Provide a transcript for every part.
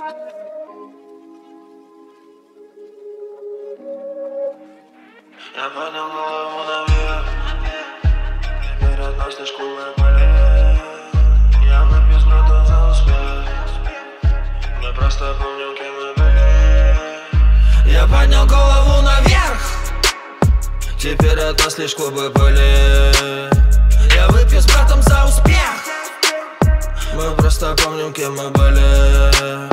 Я поднял голову наверх, теперь от нас лишь клубы полей. Я выпью с братом за успех, мы просто помним, кем мы были. Я поднял голову наверх, теперь от нас лишь клубы полей. Я выпью с братом за успех, мы просто помним, кем мы были.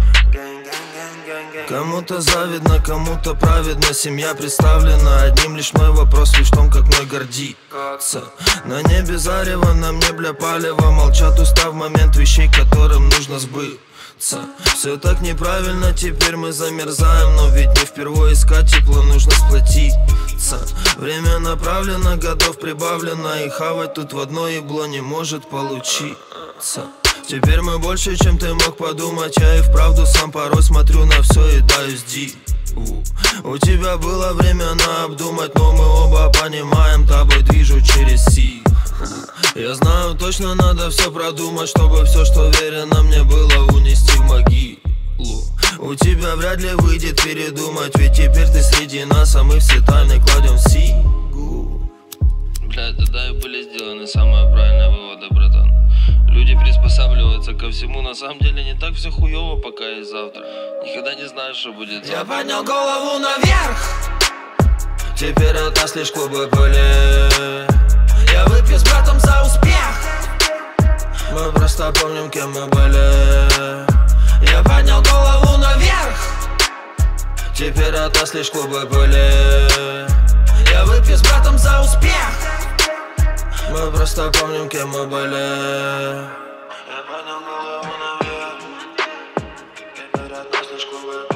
Кому-то завидно, кому-то праведно. Семья представлена, одним лишь мой вопрос лишь в том, как мной гордиться. На небе зарево, на мне бля палево. Молчат уста в момент вещей, которым нужно сбыться. Все так неправильно, теперь мы замерзаем. Но ведь не впервые искать тепло, нужно сплотиться. Время направлено, годов прибавлено. И хавать тут в одно ебло не может получиться. Теперь мы больше, чем ты мог подумать. Я и вправду сам порой смотрю на все и даюсь диву. У тебя было время на обдумать, но мы оба понимаем, тобой движу через силу. Я знаю, точно надо все продумать, чтобы все, что верено мне было, унести в могилу. У тебя вряд ли выйдет передумать, ведь теперь ты среди нас, а мы все тайны кладем в сигу. Бля, тогда и были сделаны самые правильные выводы, братан. Люди приспосабливаются ко всему, на самом деле не так все хуёво, пока есть завтра. Никогда не знаешь, что будет завтра. Я поднял голову наверх, теперь от нас лишь клубы полей. Я выпью с братом за успех, мы просто помним, кем мы были. Я поднял голову наверх, теперь от нас лишь клубы полей. Я выпью с братом за успех, мы просто помним, кем мы были. Я поднял голову наверх, теперь от нас лишь клубы.